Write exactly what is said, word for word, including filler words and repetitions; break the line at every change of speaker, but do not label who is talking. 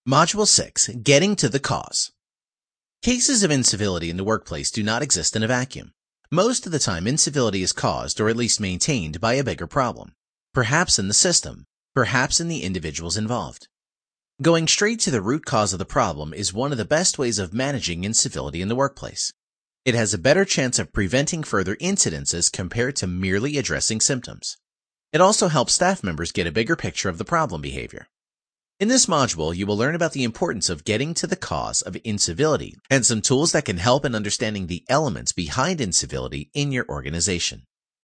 Module six, Getting to the Cause. Cases of incivility in the workplace do not exist in a vacuum. Most of the time, incivility is caused, or at least maintained, by a bigger problem. Perhaps in the system, perhaps in the individuals involved. Going straight to the root cause of the problem is one of the best ways of managing incivility in the workplace. It has a better chance of preventing further incidences compared to merely addressing symptoms. It also helps staff members get a bigger picture of the problem behavior. In this module, you will learn about the importance of getting to the cause of incivility and some tools that can help in understanding the elements behind incivility in your organization.